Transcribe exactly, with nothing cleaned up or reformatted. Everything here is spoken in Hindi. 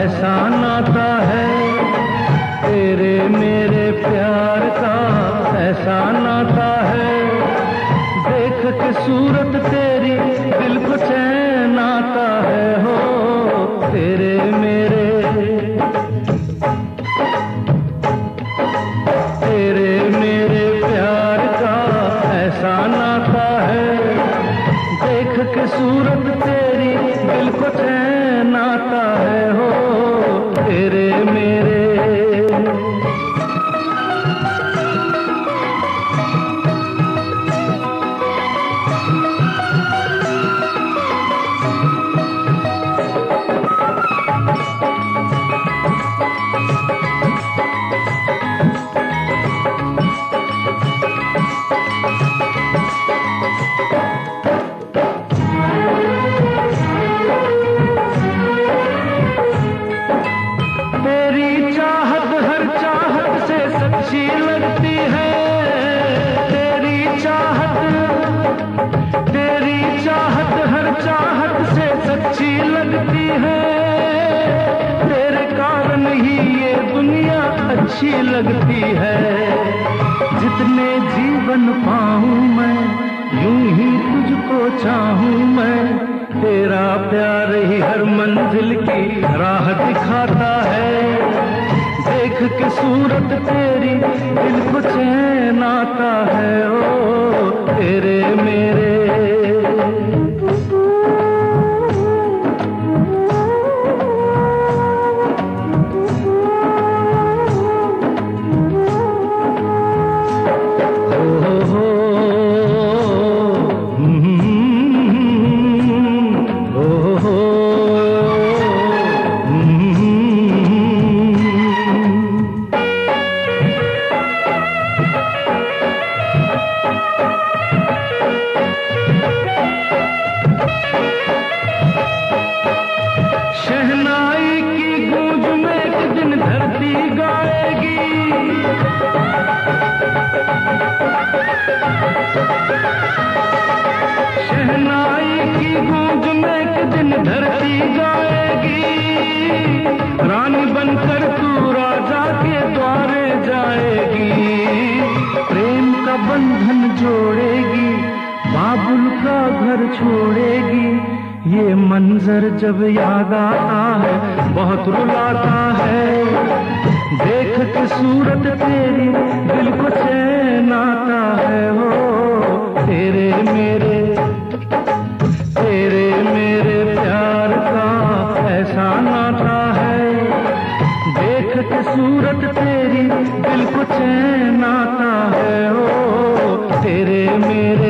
ऐसा नाता है, तेरे मेरे प्यार का ऐसा नाता है। देख के सूरत तेरी दिल को चैन आता है हो, तेरे मेरे तेरे मेरे प्यार का ऐसा नाता है। देख के सूरत तेरी दिल को चैन आता है हो, तेरे मेरे। अच्छी लगती है तेरी चाहत, तेरी चाहत हर चाहत से सच्ची लगती है। तेरे कारण ही ये दुनिया अच्छी लगती है। जितने जीवन पाऊं मैं यूं ही तुझको चाहूं मैं। तेरा प्यार ही हर मंजिल की राह दिखाता है। देख के सूरत तेरी दिल को चैन आता है ओ, तेरे मेरे। शहनाई की गूंज में एक दिन धरती गाएगी। शहनाई की गूंज में एक दिन धरती गाएगी। रानी बनकर तू राजा के द्वारे जाएगी। प्रेम का बंधन जोड़ेगी, बाबुल का घर छोड़ेगी। ये मंजर जब याद आता है बहुत रुलाता है। देख के सूरत तेरी दिल को चैन आता है हो, तेरे मेरे तेरे मेरे प्यार का ऐसा नाता है। देख के सूरत तेरी दिल को चैन आता है हो, तेरे मेरे।